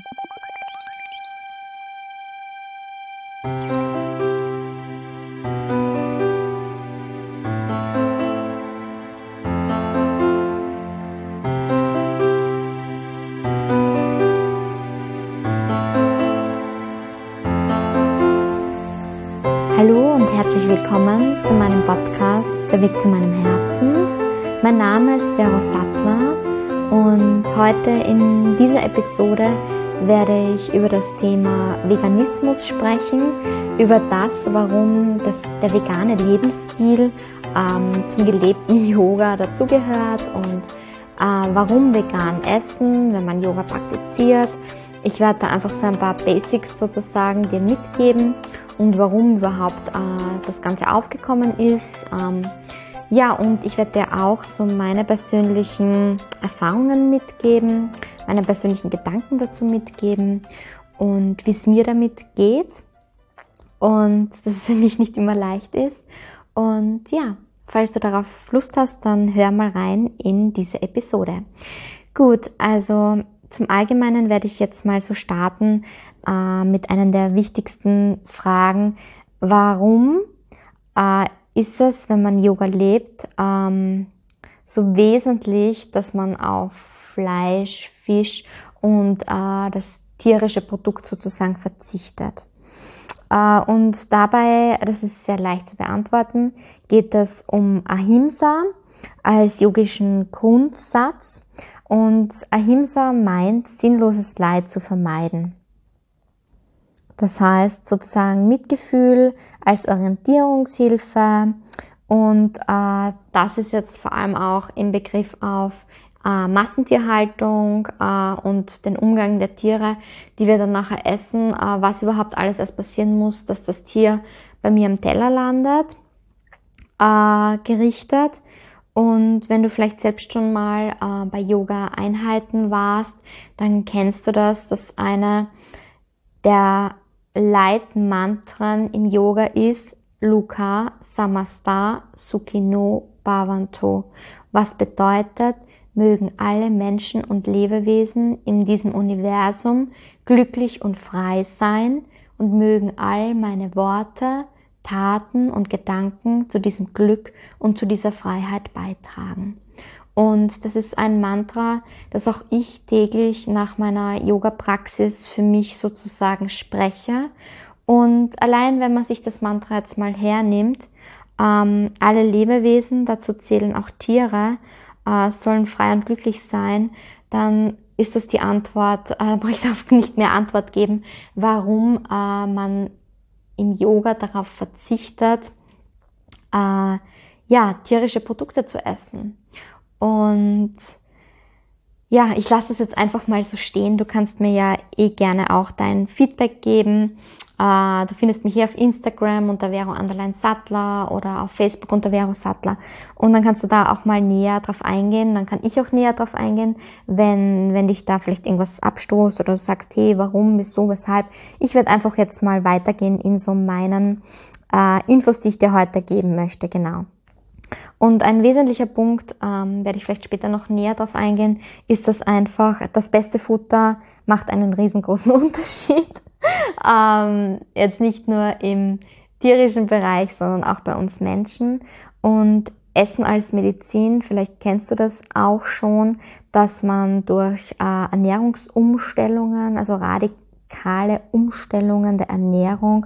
Hallo und herzlich willkommen zu meinem Podcast Der Weg zu meinem Herzen. Mein Name ist Vero Sattler und heute in dieser Episode werde ich über das Thema Veganismus sprechen, über das, warum der vegane Lebensstil zum gelebten Yoga dazugehört und warum vegan essen, wenn man Yoga praktiziert. Ich werde da einfach so ein paar Basics sozusagen dir mitgeben und warum überhaupt das Ganze aufgekommen ist. Und ich werde dir auch so meine persönlichen Erfahrungen mitgeben, meine persönlichen Gedanken dazu mitgeben und wie es mir damit geht und dass es für mich nicht immer leicht ist. Und ja, falls du darauf Lust hast, dann hör mal rein in diese Episode. Gut, also zum Allgemeinen werde ich jetzt mal so starten mit einer der wichtigsten Fragen. Warum ist es, wenn man Yoga lebt, so wesentlich, dass man auf Fleisch, Fisch und das tierische Produkt sozusagen verzichtet? Und dabei, das ist sehr leicht zu beantworten, geht es um Ahimsa als yogischen Grundsatz. Und Ahimsa meint, sinnloses Leid zu vermeiden. Das heißt sozusagen Mitgefühl als Orientierungshilfe und das ist jetzt vor allem auch im Begriff auf Massentierhaltung und den Umgang der Tiere, die wir dann nachher essen, was überhaupt alles erst passieren muss, dass das Tier bei mir am Teller landet, gerichtet. Und wenn du vielleicht selbst schon mal bei Yoga-Einheiten warst, dann kennst du das, dass eine der Leitmantren im Yoga ist Loka Samasta Sukhino Bhavantu, was bedeutet, mögen alle Menschen und Lebewesen in diesem Universum glücklich und frei sein und mögen all meine Worte, Taten und Gedanken zu diesem Glück und zu dieser Freiheit beitragen. Und das ist ein Mantra, das auch ich täglich nach meiner Yoga-Praxis für mich sozusagen spreche. Und allein wenn man sich das Mantra jetzt mal hernimmt, alle Lebewesen, dazu zählen auch Tiere, sollen frei und glücklich sein, dann ist das die Antwort, brauche ich darauf nicht mehr Antwort geben, warum man im Yoga darauf verzichtet, tierische Produkte zu essen. Und ja, ich lasse das jetzt einfach mal so stehen. Du kannst mir ja gerne auch dein Feedback geben. Du findest mich hier auf Instagram unter Vero_Sattler oder auf Facebook unter Vero Sattler. Und dann kannst du da auch mal näher drauf eingehen. Dann kann ich auch näher drauf eingehen, wenn dich da vielleicht irgendwas abstoßt oder du sagst, hey, warum, wieso, weshalb. Ich werde einfach jetzt mal weitergehen in so meinen Infos, die ich dir heute geben möchte, genau. Und ein wesentlicher Punkt, werde ich vielleicht später noch näher drauf eingehen, ist, dass einfach das beste Futter macht einen riesengroßen Unterschied. Jetzt nicht nur im tierischen Bereich, sondern auch bei uns Menschen. Und Essen als Medizin, vielleicht kennst du das auch schon, dass man durch Ernährungsumstellungen, also radikale Umstellungen der Ernährung,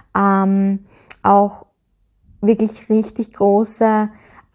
auch wirklich richtig große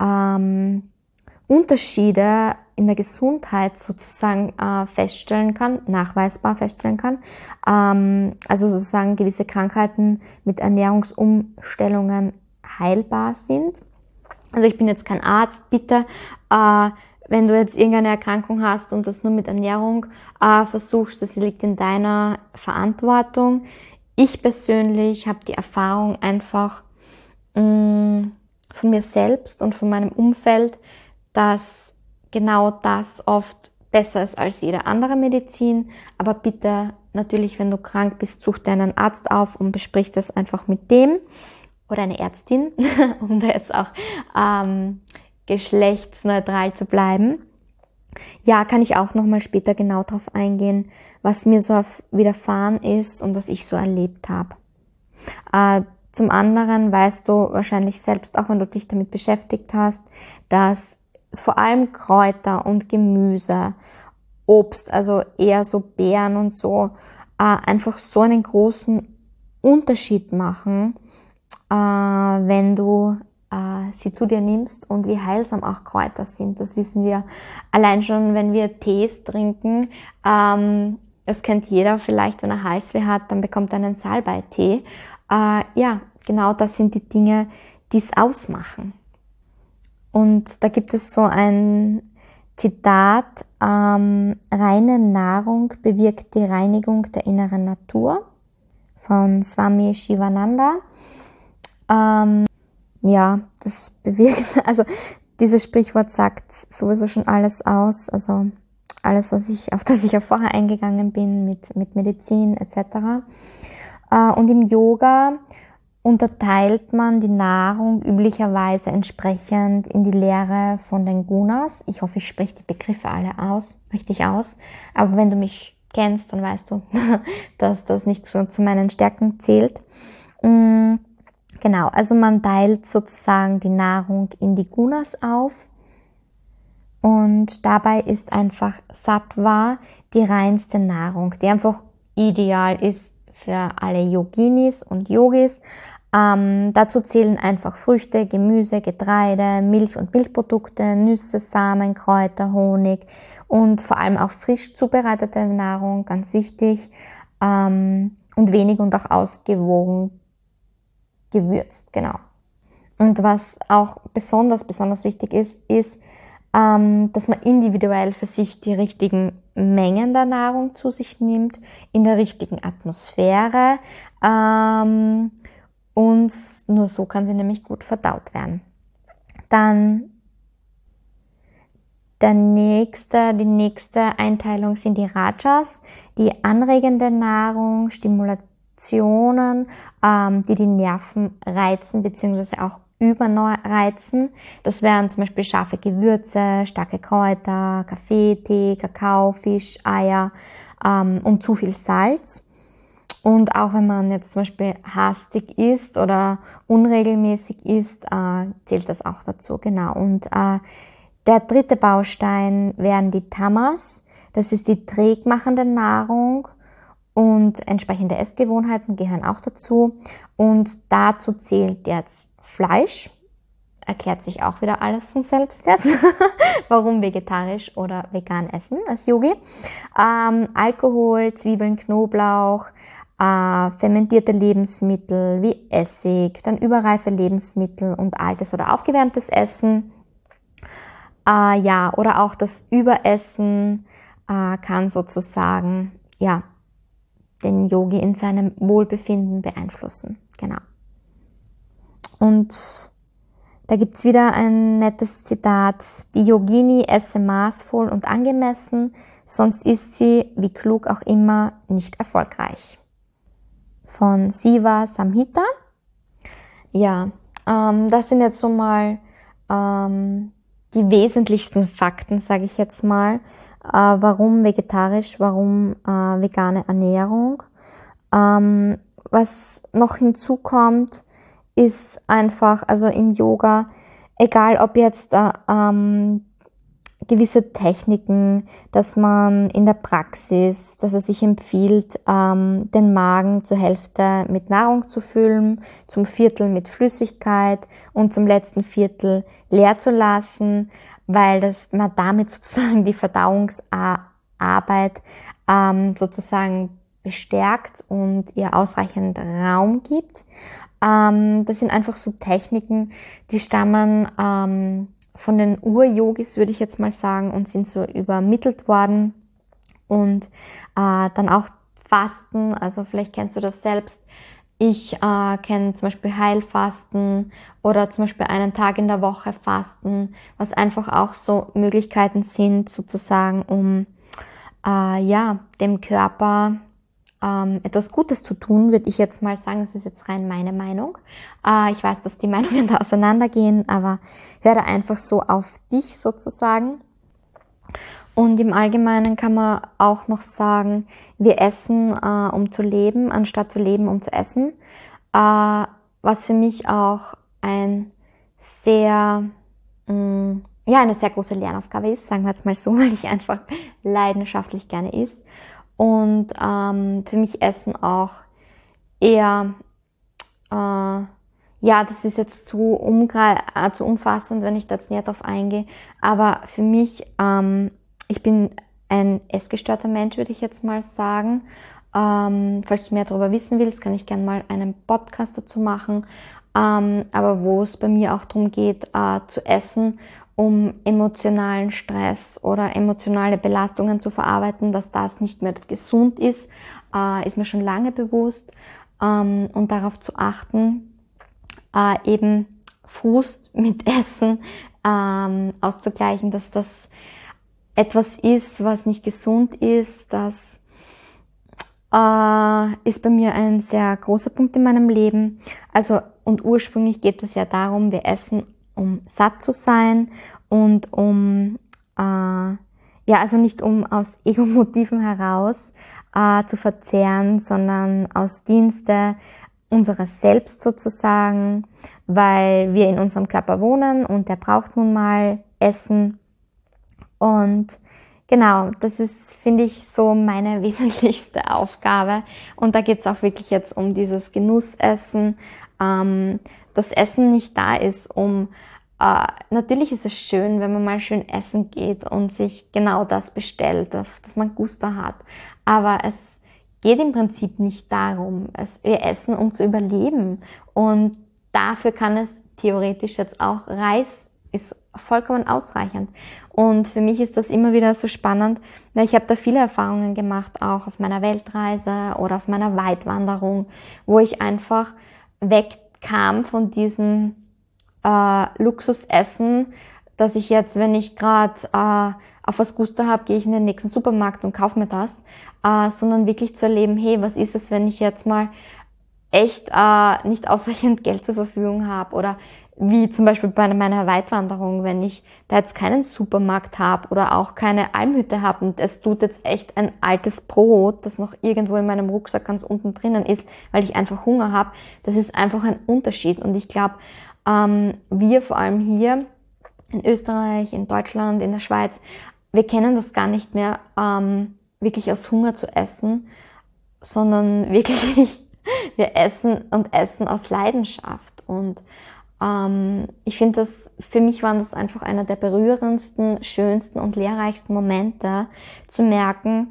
Unterschiede in der Gesundheit sozusagen feststellen kann, nachweisbar feststellen kann. Also sozusagen gewisse Krankheiten mit Ernährungsumstellungen heilbar sind. Also ich bin jetzt kein Arzt, bitte, wenn du jetzt irgendeine Erkrankung hast und das nur mit Ernährung versuchst, das liegt in deiner Verantwortung. Ich persönlich habe die Erfahrung einfach von mir selbst und von meinem Umfeld, dass genau das oft besser ist als jede andere Medizin. Aber bitte, natürlich, wenn du krank bist, such dir einen Arzt auf und besprich das einfach mit dem oder eine Ärztin, um da jetzt auch geschlechtsneutral zu bleiben. Ja, kann ich auch nochmal später genau drauf eingehen, was mir so widerfahren ist und was ich so erlebt habe. Zum anderen weißt du wahrscheinlich selbst, auch wenn du dich damit beschäftigt hast, dass vor allem Kräuter und Gemüse, Obst, also eher so Beeren und so, einfach so einen großen Unterschied machen, wenn du sie zu dir nimmst und wie heilsam auch Kräuter sind. Das wissen wir allein schon, wenn wir Tees trinken. Das kennt jeder vielleicht, wenn er Halsweh hat, dann bekommt er einen Salbeitee. Ja, genau das sind die Dinge, die es ausmachen. Und da gibt es so ein Zitat, reine Nahrung bewirkt die Reinigung der inneren Natur von Swami Shivananda. Ja, das bewirkt, also dieses Sprichwort sagt sowieso schon alles aus, also alles, auf das ich ja vorher eingegangen bin mit Medizin etc. Und im Yoga unterteilt man die Nahrung üblicherweise entsprechend in die Lehre von den Gunas. Ich hoffe, ich spreche die Begriffe alle richtig aus. Aber wenn du mich kennst, dann weißt du, dass das nicht so zu meinen Stärken zählt. Genau, also man teilt sozusagen die Nahrung in die Gunas auf. Und dabei ist einfach Sattva die reinste Nahrung, die einfach ideal ist für alle Yoginis und Yogis. Dazu zählen einfach Früchte, Gemüse, Getreide, Milch und Milchprodukte, Nüsse, Samen, Kräuter, Honig und vor allem auch frisch zubereitete Nahrung, ganz wichtig, und wenig und auch ausgewogen gewürzt, genau. Und was auch besonders wichtig ist, dass man individuell für sich die richtigen Mengen der Nahrung zu sich nimmt, in der richtigen Atmosphäre, und nur so kann sie nämlich gut verdaut werden. Dann die nächste Einteilung sind die Rajas, die anregende Nahrung, Stimulationen, die Nerven reizen bzw. auch überreizen. Das wären zum Beispiel scharfe Gewürze, starke Kräuter, Kaffee, Tee, Kakao, Fisch, Eier und zu viel Salz. Und auch wenn man jetzt zum Beispiel hastig isst oder unregelmäßig isst, zählt das auch dazu, genau. Und der dritte Baustein wären die Tamas. Das ist die trägmachende Nahrung und entsprechende Essgewohnheiten gehören auch dazu. Und dazu zählt jetzt Fleisch. Erklärt sich auch wieder alles von selbst jetzt. Warum vegetarisch oder vegan essen als Yogi. Alkohol, Zwiebeln, Knoblauch, fermentierte Lebensmittel wie Essig, dann überreife Lebensmittel und altes oder aufgewärmtes Essen. Oder auch das Überessen kann sozusagen den Yogi in seinem Wohlbefinden beeinflussen. Genau. Und da gibt's wieder ein nettes Zitat: Die Yogini esse maßvoll und angemessen, sonst ist sie, wie klug auch immer, nicht erfolgreich. Von Siva Samhita. Ja, das sind jetzt so mal die wesentlichsten Fakten, sage ich jetzt mal. Warum vegetarisch, warum vegane Ernährung. Was noch hinzukommt, ist einfach, also im Yoga, egal ob jetzt gewisse Techniken, dass man in der Praxis, dass es sich empfiehlt, den Magen zur Hälfte mit Nahrung zu füllen, zum Viertel mit Flüssigkeit und zum letzten Viertel leer zu lassen, weil man damit sozusagen die Verdauungsarbeit sozusagen bestärkt und ihr ausreichend Raum gibt. Das sind einfach so Techniken, die stammen von den Ur-Yogis, würde ich jetzt mal sagen, und sind so übermittelt worden. Und dann auch Fasten, also vielleicht kennst du das selbst. Ich kenne zum Beispiel Heilfasten oder zum Beispiel einen Tag in der Woche Fasten, was einfach auch so Möglichkeiten sind, sozusagen, um dem Körper etwas Gutes zu tun, würde ich jetzt mal sagen. Das ist jetzt rein meine Meinung. Ich weiß, dass die Meinungen da auseinandergehen, aber höre einfach so auf dich sozusagen. Und im Allgemeinen kann man auch noch sagen, wir essen, um zu leben, anstatt zu leben, um zu essen. Was für mich auch eine sehr große Lernaufgabe ist, sagen wir jetzt mal so, weil ich einfach leidenschaftlich gerne esse. Und für mich Essen auch eher, das ist jetzt zu umfassend, wenn ich da jetzt näher drauf eingehe, aber für mich, ich bin ein essgestörter Mensch, würde ich jetzt mal sagen. Falls du mehr darüber wissen willst, kann ich gerne mal einen Podcast dazu machen. Aber wo es bei mir auch darum geht, zu essen, um emotionalen Stress oder emotionale Belastungen zu verarbeiten, dass das nicht mehr gesund ist mir schon lange bewusst. Und darauf zu achten, eben Frust mit Essen auszugleichen, dass das etwas ist, was nicht gesund ist. Das ist bei mir ein sehr großer Punkt in meinem Leben. Also, und ursprünglich geht es ja darum, wir essen, um satt zu sein und also nicht um aus Ego-Motiven heraus zu verzehren, sondern aus Dienste unseres Selbst sozusagen, weil wir in unserem Körper wohnen und der braucht nun mal Essen. Und genau, das ist, finde ich, so meine wesentlichste Aufgabe. Und da geht es auch wirklich jetzt um dieses Genussessen, dass Essen nicht da ist, natürlich ist es schön, wenn man mal schön essen geht und sich genau das bestellt, dass man Gusto hat. Aber es geht im Prinzip nicht darum. Wir essen, um zu überleben. Und dafür kann es theoretisch jetzt auch Reis ist vollkommen ausreichend. Und für mich ist das immer wieder so spannend, weil ich habe da viele Erfahrungen gemacht, auch auf meiner Weltreise oder auf meiner Weitwanderung, wo ich einfach wegkam von diesem Luxusessen, dass ich jetzt, wenn ich gerade auf was Gusto habe, gehe ich in den nächsten Supermarkt und kaufe mir das, sondern wirklich zu erleben, hey, was ist es, wenn ich jetzt mal echt nicht ausreichend Geld zur Verfügung habe, oder wie zum Beispiel bei meiner Weitwanderung, wenn ich da jetzt keinen Supermarkt habe oder auch keine Almhütte habe und es tut jetzt echt ein altes Brot, das noch irgendwo in meinem Rucksack ganz unten drinnen ist, weil ich einfach Hunger habe, das ist einfach ein Unterschied. Und ich glaube, wir vor allem hier in Österreich, in Deutschland, in der Schweiz, wir kennen das gar nicht mehr, wirklich aus Hunger zu essen, sondern wirklich, wir essen aus Leidenschaft. Und ich finde für mich waren das einfach einer der berührendsten, schönsten und lehrreichsten Momente, zu merken,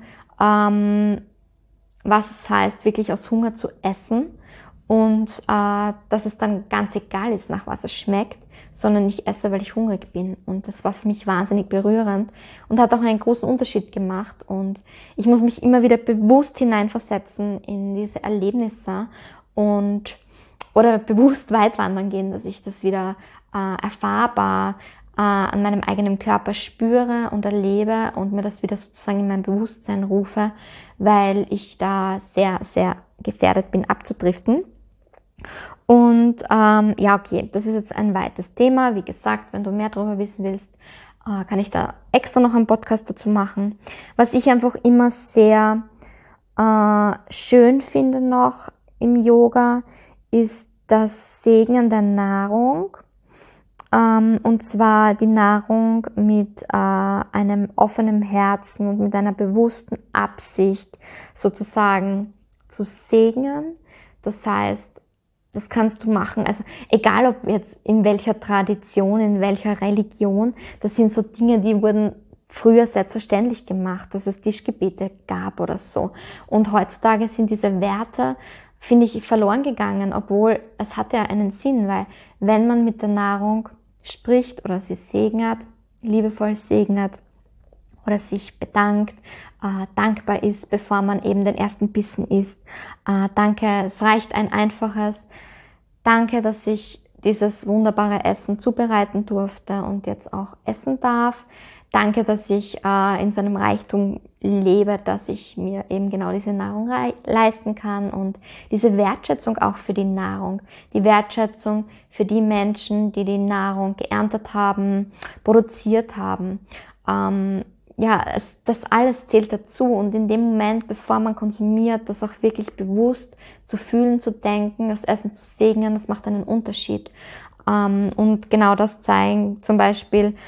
was es heißt, wirklich aus Hunger zu essen, und dass es dann ganz egal ist, nach was es schmeckt, sondern ich esse, weil ich hungrig bin. Und das war für mich wahnsinnig berührend und hat auch einen großen Unterschied gemacht. Und ich muss mich immer wieder bewusst hineinversetzen in diese Erlebnisse oder bewusst weit wandern gehen, dass ich das wieder erfahrbar an meinem eigenen Körper spüre und erlebe und mir das wieder sozusagen in mein Bewusstsein rufe, weil ich da sehr, sehr gefährdet bin, abzudriften. Und okay, das ist jetzt ein weites Thema. Wie gesagt, wenn du mehr darüber wissen willst, kann ich da extra noch einen Podcast dazu machen. Was ich einfach immer sehr schön finde noch im Yoga, ist das Segnen der Nahrung. Und zwar die Nahrung mit einem offenen Herzen und mit einer bewussten Absicht sozusagen zu segnen. Das heißt, das kannst du machen, also egal ob jetzt in welcher Tradition, in welcher Religion, das sind so Dinge, die wurden früher selbstverständlich gemacht, dass es Tischgebete gab oder so. Und heutzutage sind diese Werte, finde ich, verloren gegangen, obwohl es hat ja einen Sinn, weil wenn man mit der Nahrung spricht oder sie segnet, liebevoll segnet oder sich bedankt, dankbar ist, bevor man eben den ersten Bissen isst. Danke, es reicht ein einfaches Danke, dass ich dieses wunderbare Essen zubereiten durfte und jetzt auch essen darf. Danke, dass ich in so einem Reichtum lebe, dass ich mir eben genau diese Nahrung leisten kann, und diese Wertschätzung auch für die Nahrung, die Wertschätzung für die Menschen, die die Nahrung geerntet haben, produziert haben. das alles zählt dazu. Und in dem Moment, bevor man konsumiert, das auch wirklich bewusst zu fühlen, zu denken, das Essen zu segnen, das macht einen Unterschied. Und genau das zeigen zum Beispiel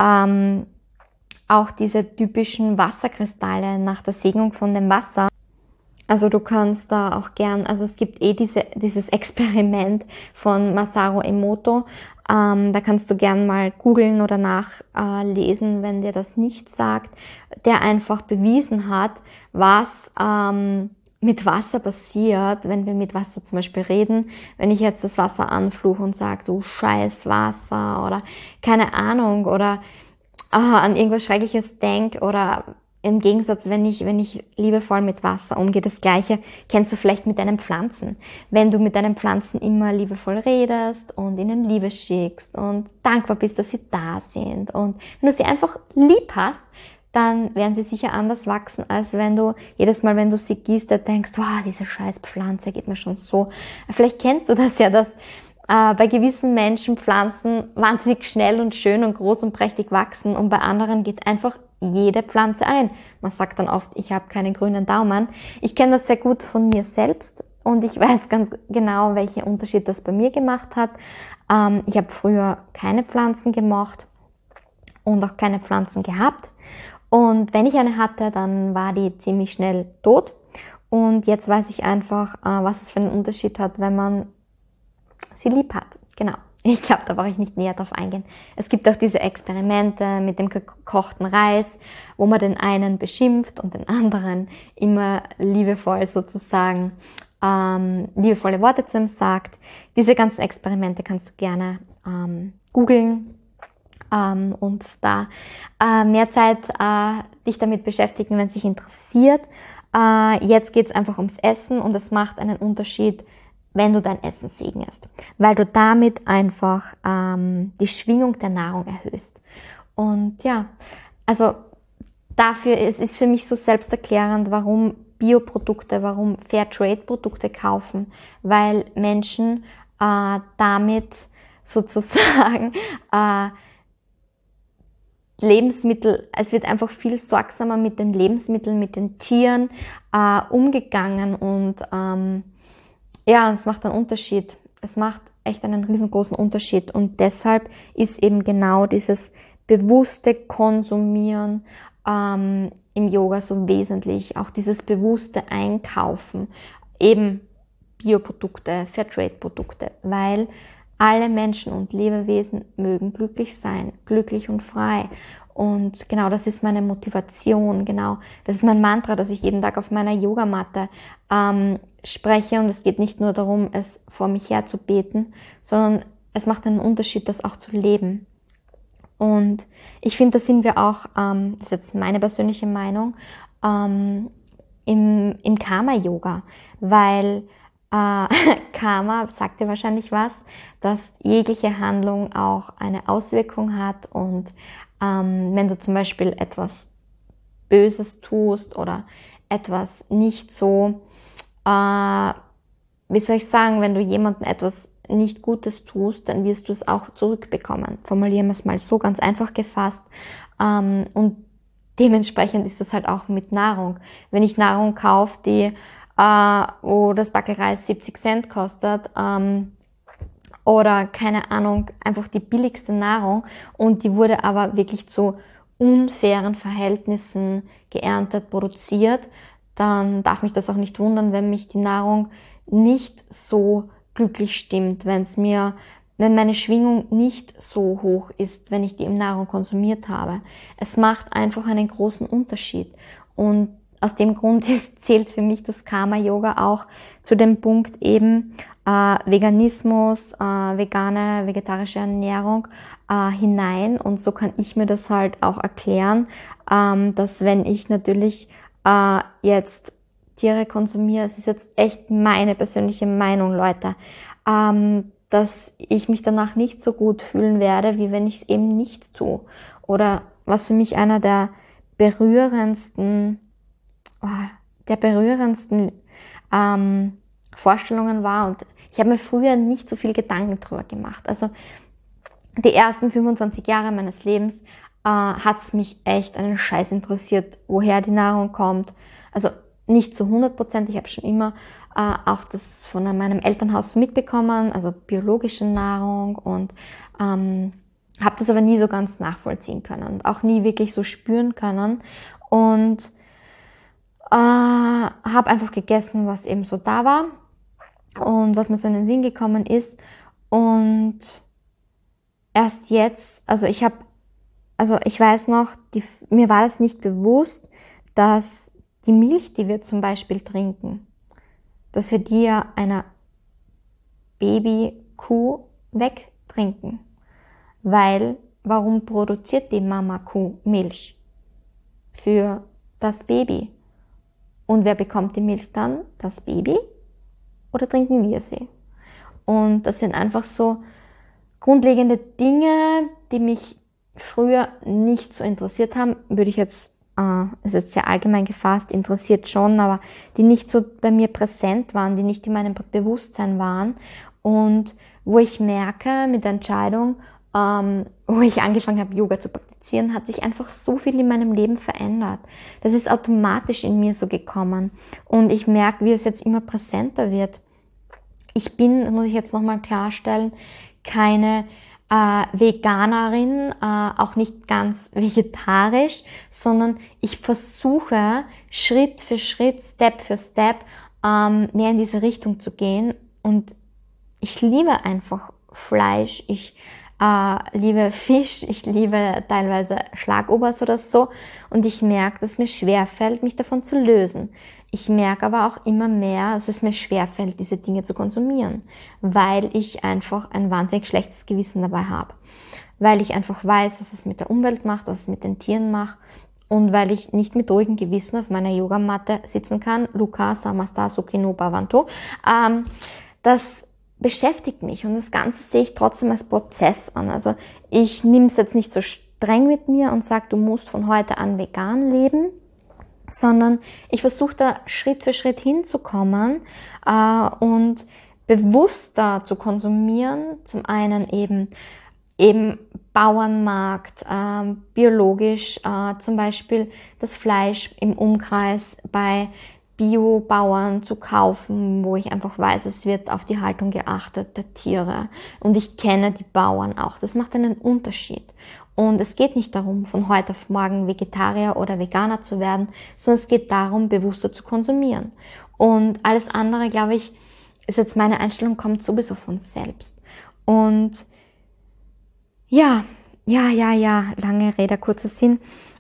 auch diese typischen Wasserkristalle nach der Segnung von dem Wasser. Also du kannst da auch gern, also es gibt dieses Experiment von Masaru Emoto, da kannst du gern mal googeln oder nachlesen, wenn dir das nicht sagt, der einfach bewiesen hat, was mit Wasser passiert, wenn wir mit Wasser zum Beispiel reden. Wenn ich jetzt das Wasser anfluche und sage, du scheiß Wasser oder keine Ahnung oder an irgendwas Schreckliches denke oder im Gegensatz, wenn ich liebevoll mit Wasser umgehe, das Gleiche kennst du vielleicht mit deinen Pflanzen. Wenn du mit deinen Pflanzen immer liebevoll redest und ihnen Liebe schickst und dankbar bist, dass sie da sind und wenn du sie einfach lieb hast, dann werden sie sicher anders wachsen, als wenn du jedes Mal, wenn du sie gießt, denkst, wow, diese scheiß Pflanze geht mir schon so. Vielleicht kennst du das ja, dass bei gewissen Menschen Pflanzen wahnsinnig schnell und schön und groß und prächtig wachsen und bei anderen geht einfach jede Pflanze ein. Man sagt dann oft, ich habe keine grünen Daumen. Ich kenne das sehr gut von mir selbst und ich weiß ganz genau, welchen Unterschied das bei mir gemacht hat. Ich habe früher keine Pflanzen gemocht und auch keine Pflanzen gehabt. Und wenn ich eine hatte, dann war die ziemlich schnell tot. Und jetzt weiß ich einfach, was es für einen Unterschied hat, wenn man sie lieb hat. Genau. Ich glaube, da brauche ich nicht näher drauf eingehen. Es gibt auch diese Experimente mit dem gekochten Reis, wo man den einen beschimpft und den anderen immer liebevoll sozusagen liebevolle Worte zu ihm sagt. Diese ganzen Experimente kannst du gerne googeln und da mehr Zeit dich damit beschäftigen, wenn es dich interessiert. Jetzt geht es einfach ums Essen und es macht einen Unterschied, wenn du dein Essen segnest, weil du damit einfach die Schwingung der Nahrung erhöhst. Und ja, also dafür ist für mich so selbsterklärend, warum Bioprodukte, warum Fairtrade-Produkte kaufen, weil Menschen damit sozusagen Lebensmittel, es wird einfach viel sorgsamer mit den Lebensmitteln, mit den Tieren umgegangen und ja, es macht einen Unterschied. Es macht echt einen riesengroßen Unterschied. Und deshalb ist eben genau dieses bewusste Konsumieren im Yoga so wesentlich. Auch dieses bewusste Einkaufen. Eben Bioprodukte, Fairtrade-Produkte. Weil alle Menschen und Lebewesen mögen glücklich sein. Glücklich und frei. Und genau das ist meine Motivation. Genau, das ist mein Mantra, das ich jeden Tag auf meiner Yogamatte spreche und es geht nicht nur darum, es vor mich her zu beten, sondern es macht einen Unterschied, das auch zu leben. Und ich finde, da sind wir auch, das ist jetzt meine persönliche Meinung, im Karma-Yoga, weil Karma sagt dir wahrscheinlich was, dass jegliche Handlung auch eine Auswirkung hat und wenn du zum Beispiel etwas Böses tust oder etwas nicht so, wie soll ich sagen, wenn du jemandem etwas nicht Gutes tust, dann wirst du es auch zurückbekommen. Formulieren wir es mal so ganz einfach gefasst. Und dementsprechend ist das halt auch mit Nahrung. Wenn ich Nahrung kaufe, wo das Backel Reis 70 Cent kostet, oder keine Ahnung, einfach die billigste Nahrung und die wurde aber wirklich zu unfairen Verhältnissen geerntet, produziert, dann darf mich das auch nicht wundern, wenn mich die Nahrung nicht so glücklich stimmt, wenn meine Schwingung nicht so hoch ist, wenn ich die im Nahrung konsumiert habe. Es macht einfach einen großen Unterschied. Und aus dem Grund zählt für mich das Karma-Yoga auch zu dem Punkt eben Veganismus, vegane, vegetarische Ernährung hinein. Und so kann ich mir das halt auch erklären, dass wenn ich natürlich jetzt Tiere konsumiere, es ist jetzt echt meine persönliche Meinung, Leute, dass ich mich danach nicht so gut fühlen werde, wie wenn ich es eben nicht tue. Oder was für mich einer der berührendsten Vorstellungen war, und ich habe mir früher nicht so viel Gedanken drüber gemacht. Also die ersten 25 Jahre meines Lebens hat es mich echt einen Scheiß interessiert, woher die Nahrung kommt. Also nicht zu 100%, ich habe schon immer auch das von meinem Elternhaus mitbekommen, also biologische Nahrung, und habe das aber nie so ganz nachvollziehen können und auch nie wirklich so spüren können, und habe einfach gegessen, was eben so da war und was mir so in den Sinn gekommen ist. Und erst jetzt, ich weiß noch, mir war das nicht bewusst, dass die Milch, die wir zum Beispiel trinken, dass wir die ja einer Babykuh wegtrinken. Weil, warum produziert die Mama-Kuh Milch? Für das Baby. Und wer bekommt die Milch dann? Das Baby? Oder trinken wir sie? Und das sind einfach so grundlegende Dinge, die mich früher nicht so interessiert haben, würde ich jetzt, ist jetzt sehr allgemein gefasst, interessiert schon, aber die nicht so bei mir präsent waren, die nicht in meinem Bewusstsein waren, und wo ich merke mit der Entscheidung, wo ich angefangen habe, Yoga zu praktizieren, hat sich einfach so viel in meinem Leben verändert. Das ist automatisch in mir so gekommen, und ich merke, wie es jetzt immer präsenter wird. Ich bin, muss ich jetzt nochmal klarstellen, keine Veganerin, auch nicht ganz vegetarisch, sondern ich versuche Schritt für Schritt, Step für Step mehr in diese Richtung zu gehen, und ich liebe einfach Fleisch, ich liebe Fisch, ich liebe teilweise Schlagobers oder so, und ich merke, dass es mir schwerfällt, mich davon zu lösen. Ich merke aber auch immer mehr, dass es mir schwerfällt, diese Dinge zu konsumieren, weil ich einfach ein wahnsinnig schlechtes Gewissen dabei habe. Weil ich einfach weiß, was es mit der Umwelt macht, was es mit den Tieren macht, und weil ich nicht mit ruhigem Gewissen auf meiner Yogamatte sitzen kann. Luca Samasta Sukhino Bhavantu. Das beschäftigt mich, und das Ganze sehe ich trotzdem als Prozess an. Also ich nehme es jetzt nicht so streng mit mir und sage, du musst von heute an vegan leben, sondern ich versuche da Schritt für Schritt hinzukommen und bewusster zu konsumieren. Zum einen eben Bauernmarkt, biologisch, zum Beispiel das Fleisch im Umkreis bei Bio-Bauern zu kaufen, wo ich einfach weiß, es wird auf die Haltung geachtet der Tiere, und ich kenne die Bauern auch. Das macht einen Unterschied. Und es geht nicht darum, von heute auf morgen Vegetarier oder Veganer zu werden, sondern es geht darum, bewusster zu konsumieren. Und alles andere, glaube ich, ist jetzt meine Einstellung, kommt sowieso von selbst. Und ja, lange Rede, kurzer Sinn.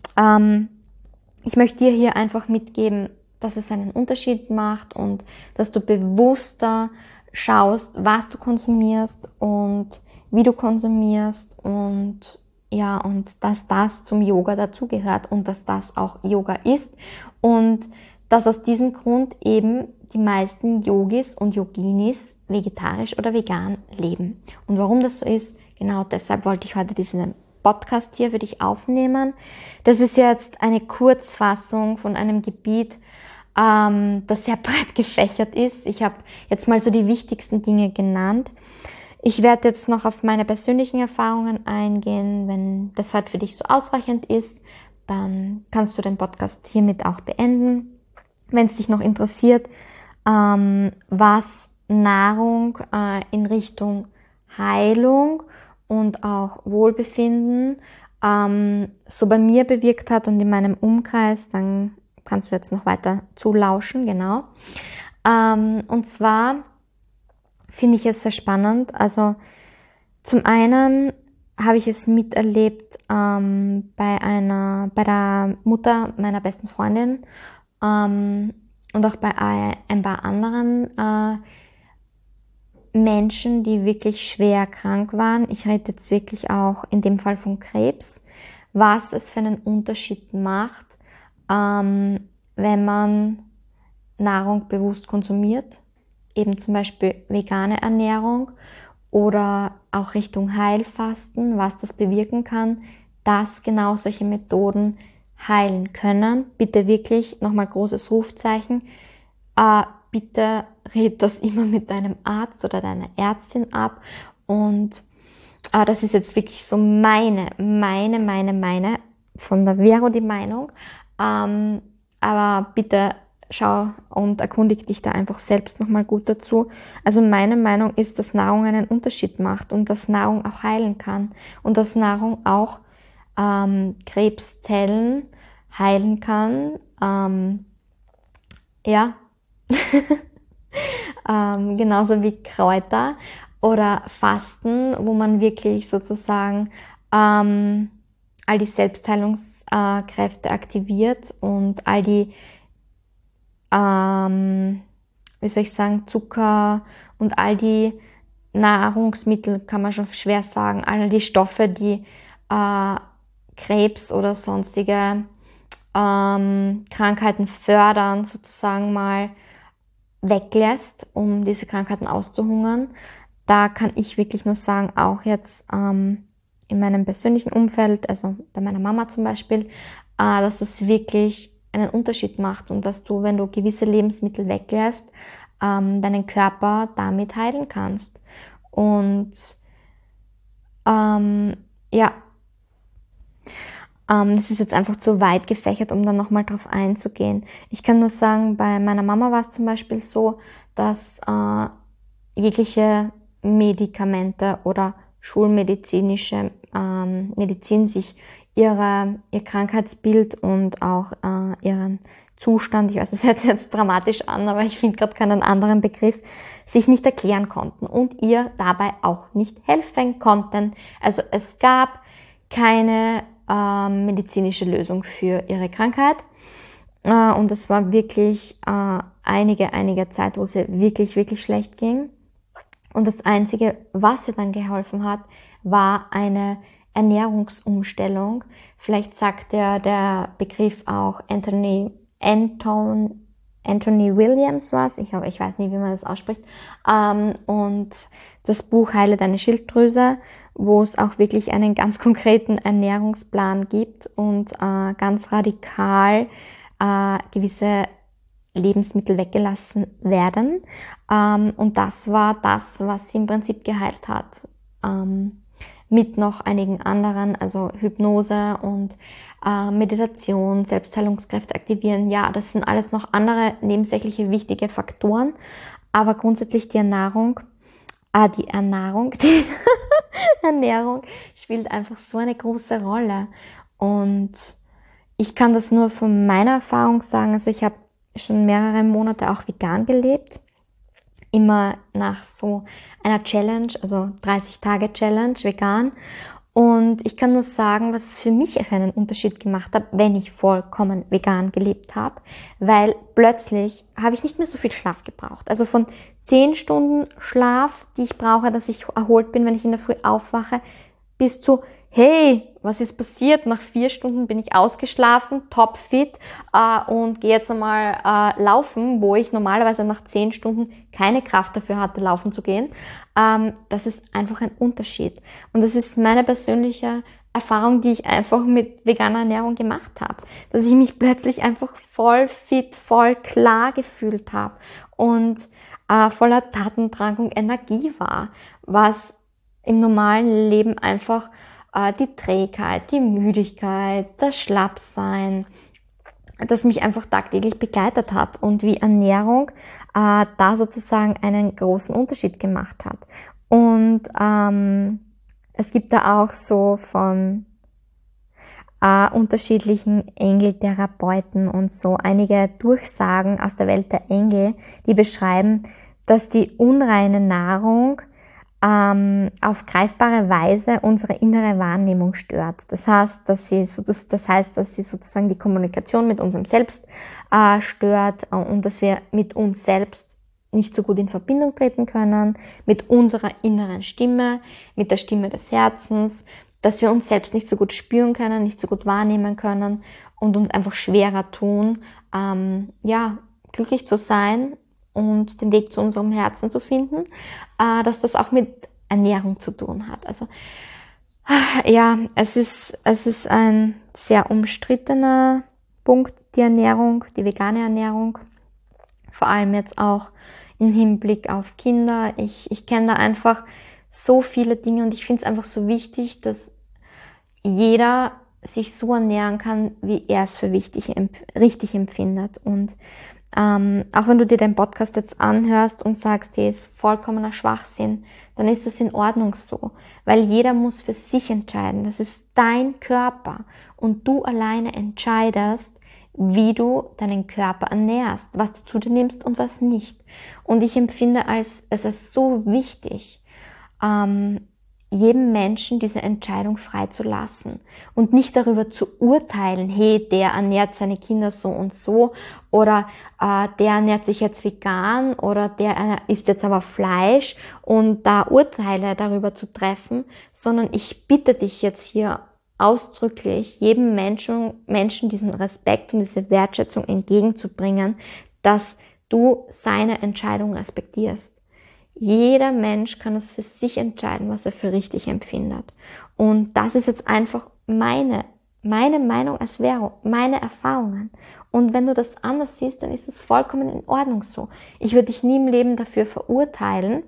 Ich möchte dir hier einfach mitgeben, dass es einen Unterschied macht und dass du bewusster schaust, was du konsumierst und wie du konsumierst, und ja, und dass das zum Yoga dazugehört und dass das auch Yoga ist, und dass aus diesem Grund eben die meisten Yogis und Yoginis vegetarisch oder vegan leben. Und warum das so ist, genau deshalb wollte ich heute diesen Podcast hier für dich aufnehmen. Das ist jetzt eine Kurzfassung von einem Gebiet, das sehr breit gefächert ist. Ich habe jetzt mal so die wichtigsten Dinge genannt. Ich werde jetzt noch auf meine persönlichen Erfahrungen eingehen. Wenn das heute für dich so ausreichend ist, dann kannst du den Podcast hiermit auch beenden. Wenn es dich noch interessiert, was Nahrung in Richtung Heilung und auch Wohlbefinden so bei mir bewirkt hat und in meinem Umkreis, dann kannst du jetzt noch weiter zulauschen, genau. Und zwar finde ich es sehr spannend. Also zum einen habe ich es miterlebt bei der Mutter meiner besten Freundin und auch bei ein paar anderen Menschen, die wirklich schwer krank waren. Ich rede jetzt wirklich auch in dem Fall von Krebs, was es für einen Unterschied macht, wenn man Nahrung bewusst konsumiert, eben zum Beispiel vegane Ernährung oder auch Richtung Heilfasten, was das bewirken kann, dass genau solche Methoden heilen können. Bitte wirklich, nochmal großes Rufzeichen, bitte red das immer mit deinem Arzt oder deiner Ärztin ab und Das ist jetzt wirklich so meine, von der Vero die Meinung. Aber bitte schau und erkundige dich da einfach selbst nochmal gut dazu. Also meine Meinung ist, dass Nahrung einen Unterschied macht und dass Nahrung auch heilen kann und dass Nahrung auch Krebszellen heilen kann. Ja, genauso wie Kräuter oder Fasten, wo man wirklich sozusagen all die Selbstheilungskräfte aktiviert und all die, wie soll ich sagen, Zucker und all die Nahrungsmittel, kann man schon schwer sagen, all die Stoffe, die Krebs oder sonstige Krankheiten fördern, sozusagen mal weglässt, um diese Krankheiten auszuhungern. Da kann ich wirklich nur sagen, auch jetzt in meinem persönlichen Umfeld, also bei meiner Mama zum Beispiel, dass es wirklich einen Unterschied macht und dass du, wenn du gewisse Lebensmittel weglässt, deinen Körper damit heilen kannst. Und ja, das ist jetzt einfach zu weit gefächert, um dann nochmal drauf einzugehen. Ich kann nur sagen, bei meiner Mama war es zum Beispiel so, dass jegliche Medikamente oder schulmedizinische Medizin sich ihr Krankheitsbild und auch ihren Zustand, ich weiß, das hört sich jetzt dramatisch an, aber ich finde gerade keinen anderen Begriff, sich nicht erklären konnten und ihr dabei auch nicht helfen konnten. Also es gab keine medizinische Lösung für ihre Krankheit. Und es war wirklich einige Zeit, wo es ihr wirklich, wirklich schlecht ging. Und das Einzige, was ihr dann geholfen hat, war eine Ernährungsumstellung. Vielleicht sagt der Begriff auch Anthony Williams was. Ich weiß nicht, wie man das ausspricht. Und das Buch Heile deine Schilddrüse, wo es auch wirklich einen ganz konkreten Ernährungsplan gibt und ganz radikal gewisse Lebensmittel weggelassen werden. Und das war das, was sie im Prinzip geheilt hat. Mit noch einigen anderen, also Hypnose und Meditation, Selbstheilungskräfte aktivieren. Ja, das sind alles noch andere nebensächliche wichtige Faktoren. Aber grundsätzlich die Ernährung spielt einfach so eine große Rolle. Und ich kann das nur von meiner Erfahrung sagen. Also ich habe schon mehrere Monate auch vegan gelebt. Immer nach so einer Challenge, also 30-Tage-Challenge vegan. Und ich kann nur sagen, was es für mich für einen Unterschied gemacht hat, wenn ich vollkommen vegan gelebt habe, weil plötzlich habe ich nicht mehr so viel Schlaf gebraucht. Also von 10 Stunden Schlaf, die ich brauche, dass ich erholt bin, wenn ich in der Früh aufwache, bis zu, hey, was ist passiert? Nach 4 Stunden bin ich ausgeschlafen, topfit und gehe jetzt einmal laufen, wo ich normalerweise nach 10 Stunden keine Kraft dafür hatte, laufen zu gehen. Das ist einfach ein Unterschied. Und das ist meine persönliche Erfahrung, die ich einfach mit veganer Ernährung gemacht habe. Dass ich mich plötzlich einfach voll fit, voll klar gefühlt habe und voller Tatendrang und Energie war, was im normalen Leben einfach die Trägheit, die Müdigkeit, das Schlappsein, das mich einfach tagtäglich begleitet hat und wie Ernährung da sozusagen einen großen Unterschied gemacht hat. Und es gibt da auch so von unterschiedlichen Engeltherapeuten und so einige Durchsagen aus der Welt der Engel, die beschreiben, dass die unreine Nahrung auf greifbare Weise unsere innere Wahrnehmung stört. Das heißt, dass sie sozusagen die Kommunikation mit unserem Selbst stört und dass wir mit uns selbst nicht so gut in Verbindung treten können, mit unserer inneren Stimme, mit der Stimme des Herzens, dass wir uns selbst nicht so gut spüren können, nicht so gut wahrnehmen können und uns einfach schwerer tun, glücklich zu sein und den Weg zu unserem Herzen zu finden, dass das auch mit Ernährung zu tun hat. Also ja, es ist ein sehr umstrittener Punkt, die Ernährung, die vegane Ernährung, vor allem jetzt auch im Hinblick auf Kinder. Ich kenne da einfach so viele Dinge und ich finde es einfach so wichtig, dass jeder sich so ernähren kann, wie er es für richtig empfindet. Und auch wenn du dir den Podcast jetzt anhörst und sagst, hey, ist vollkommener Schwachsinn, dann ist das in Ordnung so. Weil jeder muss für sich entscheiden. Das ist dein Körper. Und du alleine entscheidest, wie du deinen Körper ernährst, was du zu dir nimmst und was nicht. Und ich empfinde es ist so wichtig, jedem Menschen diese Entscheidung freizulassen und nicht darüber zu urteilen, hey, der ernährt seine Kinder so und so oder der ernährt sich jetzt vegan oder der isst jetzt aber Fleisch und da Urteile darüber zu treffen, sondern ich bitte dich jetzt hier ausdrücklich, jedem Menschen diesen Respekt und diese Wertschätzung entgegenzubringen, dass du seine Entscheidung respektierst. Jeder Mensch kann es für sich entscheiden, was er für richtig empfindet. Und das ist jetzt einfach meine Meinung als Vero, meine Erfahrungen. Und wenn du das anders siehst, dann ist es vollkommen in Ordnung so. Ich würde dich nie im Leben dafür verurteilen.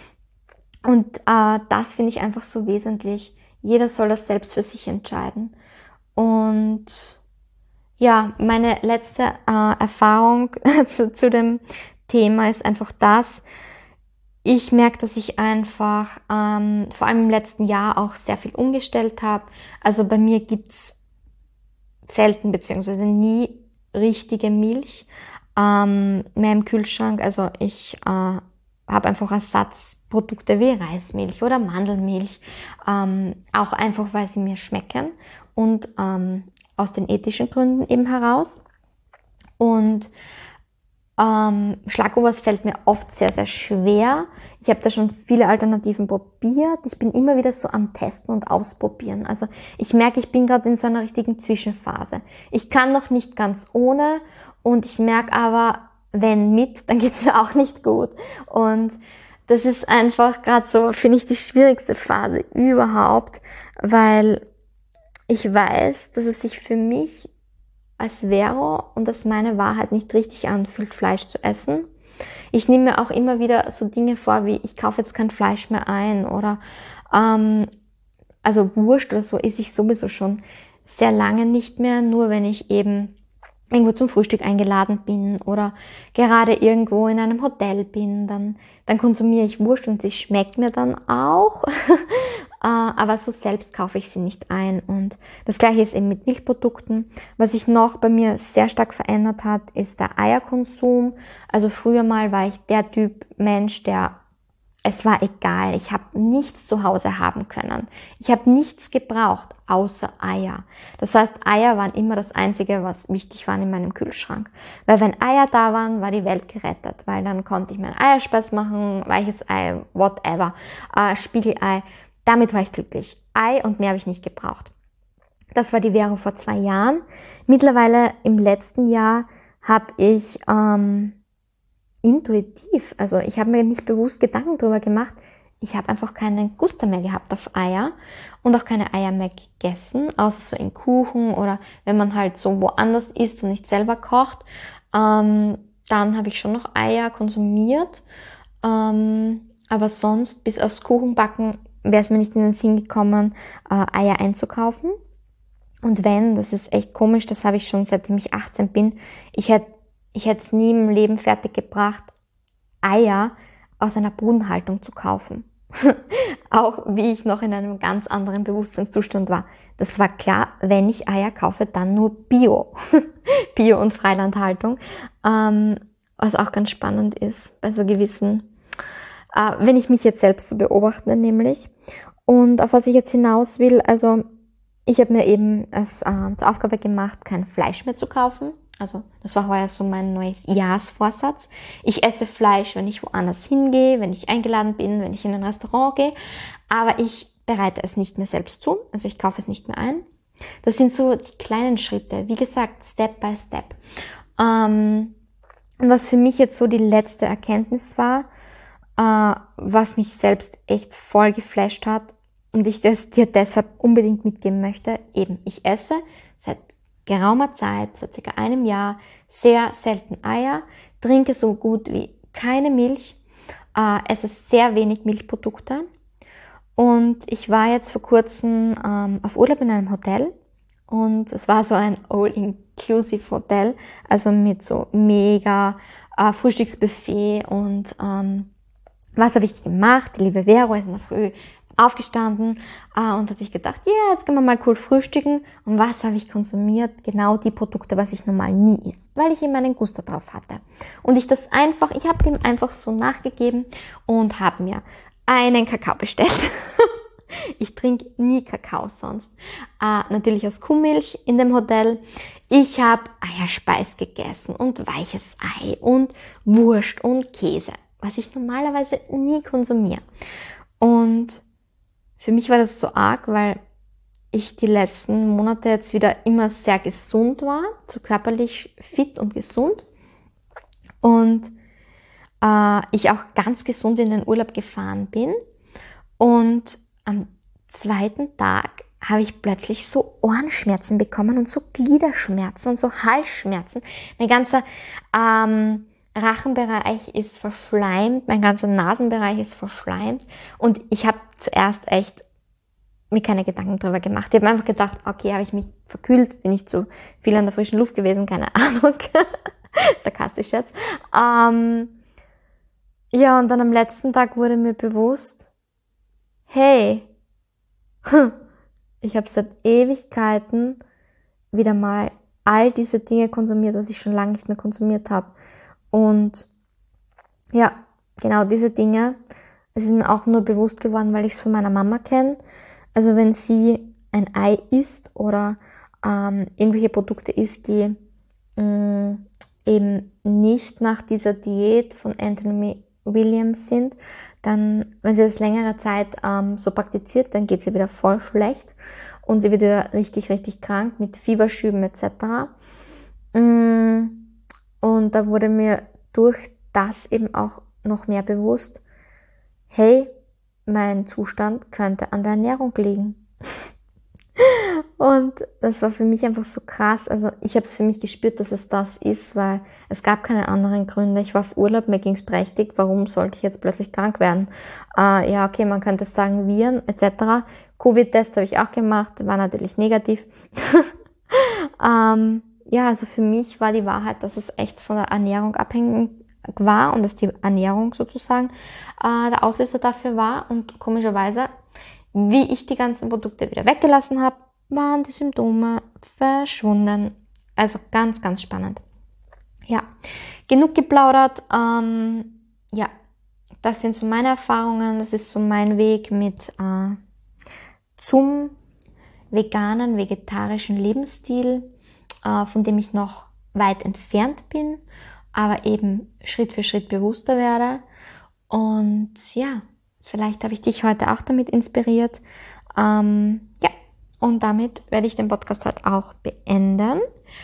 Und das finde ich einfach so wesentlich. Jeder soll das selbst für sich entscheiden. Und ja, meine letzte Erfahrung zu dem Thema ist einfach das. Ich merke, dass ich einfach vor allem im letzten Jahr auch sehr viel umgestellt habe. Also bei mir gibt's selten beziehungsweise nie richtige Milch mehr im Kühlschrank. Also ich habe einfach Ersatzprodukte wie Reismilch oder Mandelmilch, auch einfach, weil sie mir schmecken und aus den ethischen Gründen eben heraus. Und Schlagobers fällt mir oft sehr, sehr schwer. Ich habe da schon viele Alternativen probiert. Ich bin immer wieder so am Testen und Ausprobieren. Also ich merke, ich bin gerade in so einer richtigen Zwischenphase. Ich kann noch nicht ganz ohne und ich merke aber, wenn mit, dann geht's mir auch nicht gut. Und das ist einfach gerade so, finde ich, die schwierigste Phase überhaupt, weil ich weiß, dass es sich für mich als Vero und als meine Wahrheit nicht richtig anfühlt, Fleisch zu essen. Ich nehme mir auch immer wieder so Dinge vor, wie ich kaufe jetzt kein Fleisch mehr ein oder also Wurst oder so esse ich sowieso schon sehr lange nicht mehr, nur wenn ich eben irgendwo zum Frühstück eingeladen bin oder gerade irgendwo in einem Hotel bin, dann konsumiere ich Wurst und sie schmeckt mir dann auch. Aber so selbst kaufe ich sie nicht ein. Und das Gleiche ist eben mit Milchprodukten. Was sich noch bei mir sehr stark verändert hat, ist der Eierkonsum. Also früher mal war ich der Typ Mensch, es war egal. Ich habe nichts zu Hause haben können. Ich habe nichts gebraucht, außer Eier. Das heißt, Eier waren immer das Einzige, was wichtig war in meinem Kühlschrank. Weil wenn Eier da waren, war die Welt gerettet. Weil dann konnte ich mein Eierspeis machen, weiches Ei, whatever, Spiegelei. Damit war ich glücklich. Ei und mehr habe ich nicht gebraucht. Das war die Vero vor 2 Jahren. Mittlerweile im letzten Jahr habe ich intuitiv, also ich habe mir nicht bewusst Gedanken darüber gemacht, ich habe einfach keinen Gusto mehr gehabt auf Eier und auch keine Eier mehr gegessen, außer so in Kuchen oder wenn man halt so woanders isst und nicht selber kocht. Dann habe ich schon noch Eier konsumiert, aber sonst bis aufs Kuchenbacken wäre es mir nicht in den Sinn gekommen, Eier einzukaufen. Und wenn, das ist echt komisch, das habe ich schon seitdem ich 18 bin, ich hätte es nie im Leben fertig gebracht, Eier aus einer Bodenhaltung zu kaufen. Auch wie ich noch in einem ganz anderen Bewusstseinszustand war. Das war klar, wenn ich Eier kaufe, dann nur Bio. Bio- und Freilandhaltung. Was auch ganz spannend ist, bei so gewissen, wenn ich mich jetzt selbst so beobachte, nämlich. Und auf was ich jetzt hinaus will, also ich habe mir eben als zur Aufgabe gemacht, kein Fleisch mehr zu kaufen. Also das war heuer so mein neues Jahresvorsatz. Ich esse Fleisch, wenn ich woanders hingehe, wenn ich eingeladen bin, wenn ich in ein Restaurant gehe. Aber ich bereite es nicht mehr selbst zu. Also ich kaufe es nicht mehr ein. Das sind so die kleinen Schritte. Wie gesagt, Step by Step. Und was für mich jetzt so die letzte Erkenntnis war, was mich selbst echt voll geflasht hat und ich das dir deshalb unbedingt mitgeben möchte, eben ich esse seit geraumer Zeit, seit circa einem Jahr, sehr selten Eier, trinke so gut wie keine Milch, esse sehr wenig Milchprodukte Und ich war jetzt vor kurzem auf Urlaub in einem Hotel und es war so ein All-Inclusive Hotel, also mit so mega Frühstücksbuffet und was habe ich gemacht? Die liebe Vero ist in der Früh aufgestanden und hat sich gedacht, ja, jetzt können wir mal cool frühstücken. Und was habe ich konsumiert? Genau die Produkte, was ich normal nie isst, weil ich immer einen Gusto drauf hatte. Und ich habe dem einfach so nachgegeben und habe mir einen Kakao bestellt. Ich trinke nie Kakao sonst. Natürlich aus Kuhmilch in dem Hotel. Ich habe Eierspeis gegessen und weiches Ei und Wurst und Käse, was ich normalerweise nie konsumiere. Und für mich war das so arg, weil ich die letzten Monate jetzt wieder immer sehr gesund war, so körperlich fit und gesund. Und ich auch ganz gesund in den Urlaub gefahren bin. Und am zweiten Tag habe ich plötzlich so Ohrenschmerzen bekommen und so Gliederschmerzen und so Halsschmerzen. Mein ganzer Rachenbereich ist verschleimt, mein ganzer Nasenbereich ist verschleimt und ich habe zuerst echt mir keine Gedanken drüber gemacht. Ich habe einfach gedacht, okay, habe ich mich verkühlt, bin ich zu viel an der frischen Luft gewesen, keine Ahnung. Sarkastisch jetzt. Ja, und dann am letzten Tag wurde mir bewusst, hey, ich habe seit Ewigkeiten wieder mal all diese Dinge konsumiert, was ich schon lange nicht mehr konsumiert habe. Und ja, genau diese Dinge, es ist mir auch nur bewusst geworden, weil ich es von meiner Mama kenne. Also wenn sie ein Ei isst oder irgendwelche Produkte isst, die eben nicht nach dieser Diät von Anthony Williams sind, dann, wenn sie das längere Zeit so praktiziert, dann geht sie wieder voll schlecht und sie wird wieder richtig, richtig krank mit Fieberschüben etc. Und da wurde mir durch das eben auch noch mehr bewusst, hey, mein Zustand könnte an der Ernährung liegen. Und das war für mich einfach so krass. Also ich habe es für mich gespürt, dass es das ist, weil es gab keine anderen Gründe. Ich war auf Urlaub, mir ging's prächtig. Warum sollte ich jetzt plötzlich krank werden? Ja, okay, man könnte sagen Viren etc. Covid-Test habe ich auch gemacht, war natürlich negativ. Ja, also für mich war die Wahrheit, dass es echt von der Ernährung abhängig war und dass die Ernährung sozusagen der Auslöser dafür war. Und komischerweise, wie ich die ganzen Produkte wieder weggelassen habe, waren die Symptome verschwunden. Also ganz, ganz spannend. Ja, genug geplaudert. Ja, das sind so meine Erfahrungen. Das ist so mein Weg zum veganen, vegetarischen Lebensstil, von dem ich noch weit entfernt bin, aber eben Schritt für Schritt bewusster werde. Und ja, vielleicht habe ich dich heute auch damit inspiriert. Ja, und damit werde ich den Podcast heute auch beenden.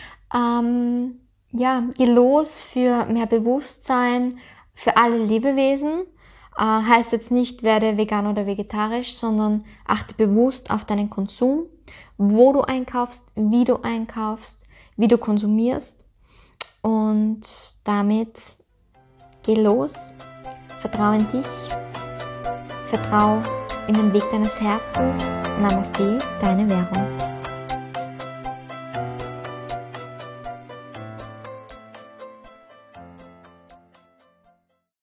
Ja, geh los für mehr Bewusstsein für alle Lebewesen. Heißt jetzt nicht, werde vegan oder vegetarisch, sondern achte bewusst auf deinen Konsum, wo du einkaufst, wie du konsumierst. Und damit geh los, vertrau in dich, vertrau in den Weg deines Herzens. Namaste, deine Vero.